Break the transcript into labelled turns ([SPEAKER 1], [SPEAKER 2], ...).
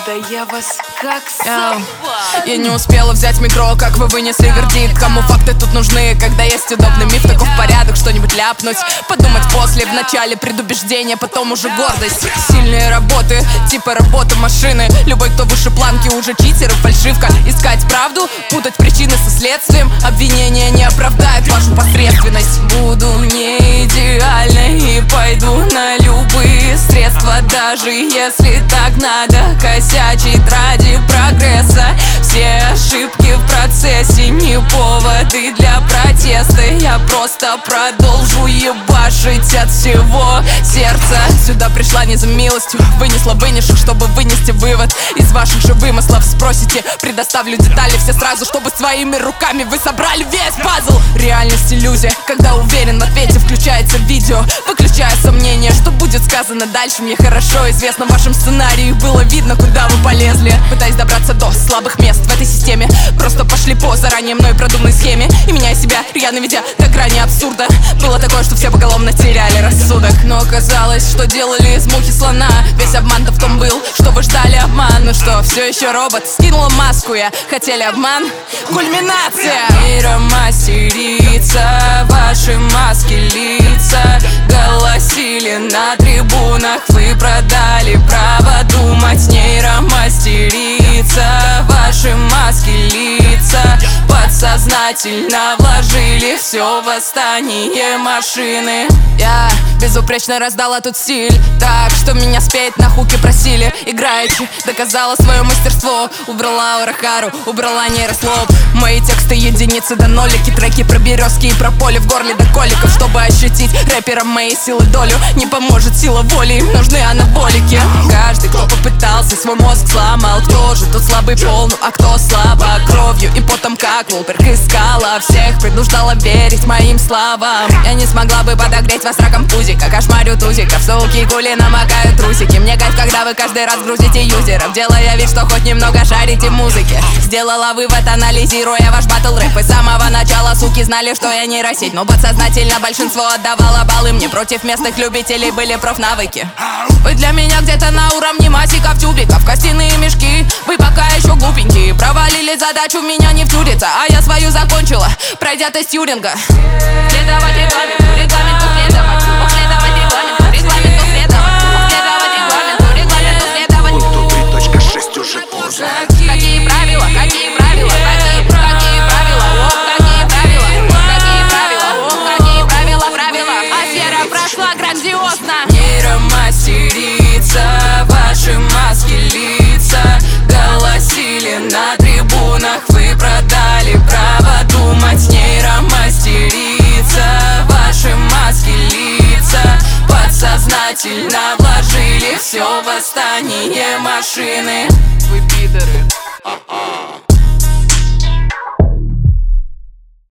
[SPEAKER 1] Да я вас как собак.
[SPEAKER 2] Я не успела взять метро, как вы вынесли вердикт. Кому факты тут нужны, когда есть удобный миф? Таков порядок, что-нибудь ляпнуть, подумать после. В начале предубеждение, потом уже гордость. Сильные работы, типа работы машины. Любой, кто выше планки, уже читер и фальшивка. Искать правду, путать причины со следствием. Обвинения не оправдают вашу посредственность. Буду не идеальной и пойду на любые средства, даже если так надо косячить ради прогресса. Все ошибки в процессе не поводы для протеста. Я просто продолжу ебашить от всего сердца. Сюда пришла не за милостью, вынесла вынесших, чтобы вынести вывод из ваших же вымыслов. Спросите, предоставлю детали все сразу, чтобы своими руками вы собрали весь пазл. Реальность иллюзия, когда уверен в ответе, включается видео, выключая сомнения, что будет сказано дальше. Мне хорошо известно, в вашем сценарии было видно, куда вы полезли, пытаясь добраться до слабых мест в этой системе. Просто пошли по заранее мной продуманной схеме и меняя себя, рьяно ведя до грани абсурда. Было такое, что все поголовно теряли рассудок, но оказалось, что делали из мухи слона. Весь обман-то в том был, что вы ждали обман. Ну что, все еще робот, скинула маску я. Хотели обман? Кульминация! Нейромастерица, ваши маски лица голосили на трибунах. Вы продали право думать. Нейромастерица, ваши маски лица подсознательно вложили все в восстание машины. Я безупречно раздала тут стиль, так что меня спеть на хуке просили. Играючи, доказала свое мастерство. Убрала урахару, убрала нейрослов. Мои тексты единицы до нолики. Треки про березки и про поле в горле до коликов. Чтобы ощутить рэперам моей силы долю, не поможет сила воли, им нужны анаболики. Каждый, кто попытался, свой мозг сломал. Кто же тот слабый пол, ну а кто слабо кровью и потом как Волперк искала. Всех принуждала верить моим словам. Я не смогла бы подогреть вас раком пузика. Кошмарю тузиков, суки гули намокают трусики. Мне кайф, когда вы каждый раз грузите юзеров, делая вид, что хоть немного шарите в музыке. Сделала вывод, анализируя ваш батл рэп. И с самого начала суки знали, что я нейросеть, но подсознательно большинство отдавало баллы мне. Против местных любителей были профнавыки. Вы для меня где-то на уровне масиков, тюбиков, костяные мешки. Вы пока еще глупенькие, провалили задачу, меня не втюрится. А я свою закончила, пройдя тест Тьюринга. Следовать регламенту, регламенту следовать. Следовать регламенту, регламенту следовать. Следовать регламенту, регламенту следовать.
[SPEAKER 3] Пункту 3.6 уже поздно.
[SPEAKER 2] Какие правила, какие правила, какие правила, о, какие правила, какие правила, о, какие правила, правила. А сфера прошла грандиозно. Нейромастерица, ваши маски лица голосили на трибунах. Вы продали право думать. Нейромастерица, ваши маски лица подсознательно вложили все в восстание машины. Вы пидоры.